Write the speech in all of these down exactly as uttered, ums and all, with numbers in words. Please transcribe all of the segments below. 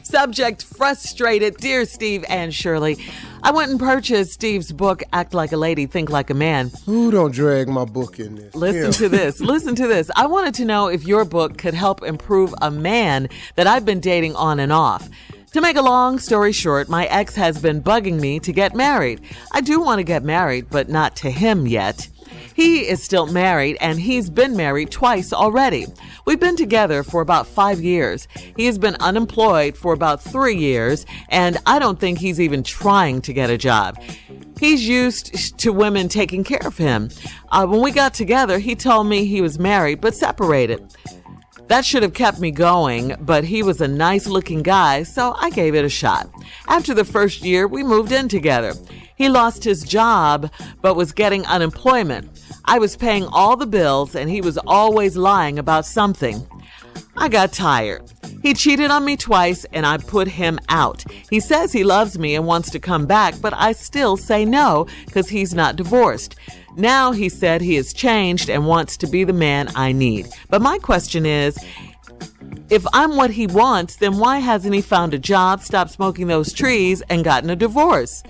Subject, frustrated. Dear Steve and Shirley, I went and purchased Steve's book, Act Like a Lady, Think Like a Man. Who don't drag my book in this? Listen Yeah. to this. Listen to this. I wanted to know if your book could help improve a man that I've been dating on and off. To make a long story short, my ex has been bugging me to get married. I do want to get married, but not to him yet. He is still married, and he's been married twice already. We've been together for about five years. He has been unemployed for about three years, and I don't think he's even trying to get a job. He's used to women taking care of him. Uh, when we got together, he told me he was married but separated. That should have kept me going, but he was a nice-looking guy, so I gave it a shot. After the first year, we moved in together. He lost his job, but was getting unemployment. I was paying all the bills, and he was always lying about something. I got tired. He cheated on me twice, and I put him out. He says he loves me and wants to come back, but I still say no because he's not divorced. Now he said he has changed and wants to be the man I need. But my question is, if I'm what he wants, then why hasn't he found a job, stopped smoking those trees, and gotten a divorce?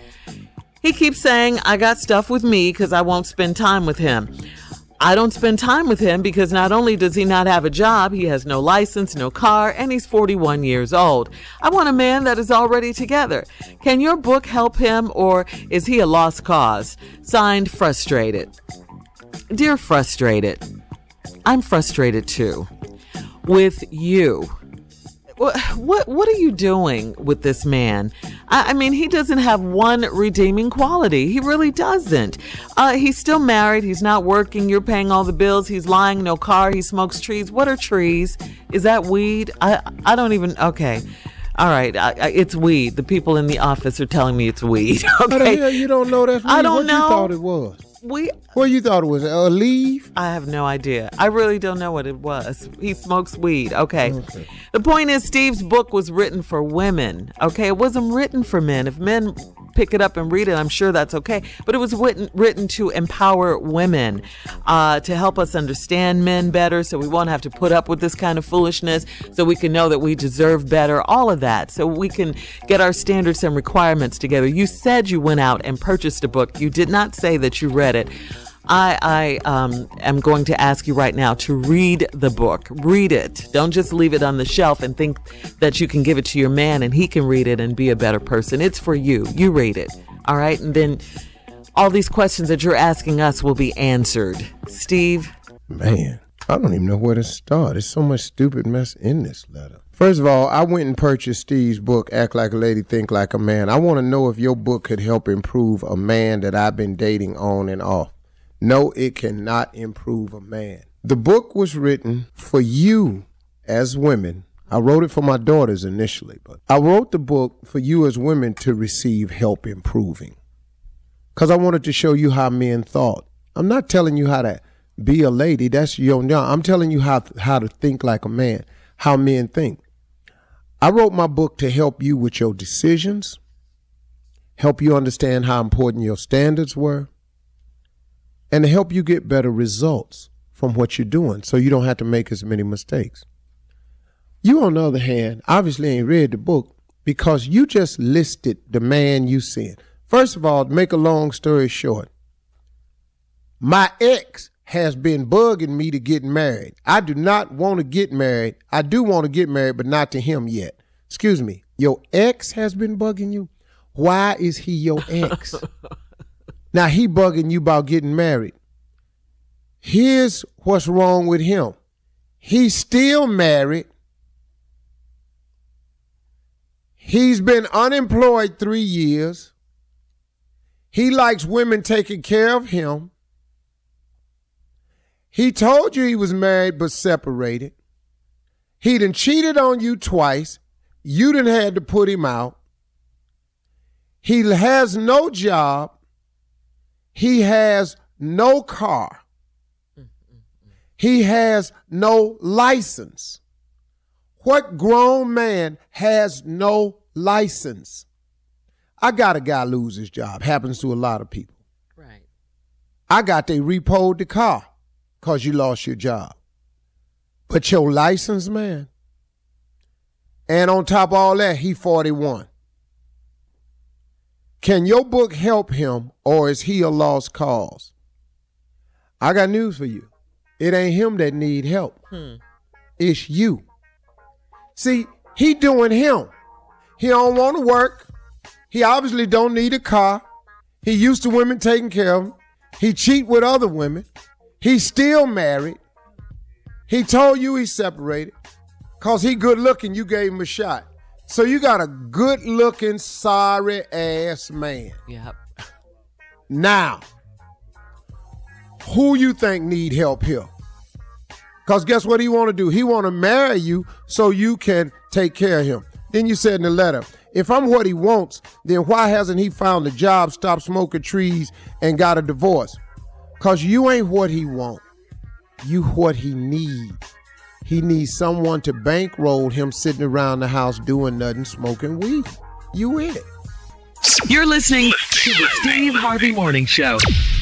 He keeps saying I got stuff with me because I won't spend time with him. I don't spend time with him because not only does he not have a job, he has no license, no car, and he's forty-one years old. I want a man that is already together. Can your book help him, or is he a lost cause? Signed, Frustrated. Dear Frustrated, I'm frustrated too. With you. What, what what are you doing with this man? I, I mean, he doesn't have one redeeming quality. He really doesn't. Uh, he's still married. He's not working. You're paying all the bills. He's lying. No car. He smokes trees. What are trees? Is that weed? I I don't even. Okay. All right. I, I, it's weed. The people in the office are telling me it's weed. Okay. How the hell you don't know that's weed? I don't what know. You thought it was? We. What you thought it was? A leaf? I have no idea. I really don't know what it was. He smokes weed. Okay. okay. The point is, Steve's book was written for women. Okay. It wasn't written for men. If men pick it up and read it, I'm sure that's okay. But it was written, written to empower women, uh, to help us understand men better so we won't have to put up with this kind of foolishness, so we can know that we deserve better, all of that, so we can get our standards and requirements together. You said you went out and purchased a book. You did not say that you read it. I, I um, am going to ask you right now to read the book. Read it. Don't just leave it on the shelf and think that you can give it to your man and he can read it and be a better person. It's for you. You read it. All right. And then all these questions that you're asking us will be answered. Steve? Man, I don't even know where to start. There's so much stupid mess in this letter. First of all, I went and purchased Steve's book, Act Like a Lady, Think Like a Man. I want to know if your book could help improve a man that I've been dating on and off. No, it cannot improve a man. The book was written for you as women. I wrote it for my daughters initially, but I wrote the book for you as women to receive help improving. Because I wanted to show you how men thought. I'm not telling you how to be a lady. That's your job. I'm telling you how, how to think like a man, how men think. I wrote my book to help you with your decisions, help you understand how important your standards were, and to help you get better results from what you're doing so you don't have to make as many mistakes. You, on the other hand, obviously ain't read the book because you just listed the man you seen. First of all, to make a long story short, my ex has been bugging me to get married. I do not want to get married. I do want to get married, but not to him yet. Excuse me, your ex has been bugging you? Why is he your ex? Now, he bugging you about getting married. Here's what's wrong with him. He's still married. He's been unemployed three years. He likes women taking care of him. He told you he was married but separated. He done cheated on you twice. You done had to put him out. He has no job. He has no car. He has no license. What grown man has no license? I got a guy lose his job. Happens to a lot of people. Right. I got they repoed the car because you lost your job. But your license, man, And on top of all that, he forty-one. Can your book help him, or is he a lost cause? I got news for you. It ain't him that need help. Hmm. It's you. See, he doing him. He don't want to work. He obviously don't need a car. He used to women taking care of him. He cheat with other women. He's still married. He told you he's separated. Because he good looking, you gave him a shot. So you got a good looking, sorry ass man. Yep. Now, who you think need help here? Because guess what he want to do? He want to marry you so you can take care of him. Then you said in the letter, if I'm what he wants, then why hasn't he found a job, stopped smoking trees, and got a divorce? Because you ain't what he want. You what he need. He needs someone to bankroll him sitting around the house doing nothing, smoking weed. You it. You're listening to the Steve Harvey Morning Show.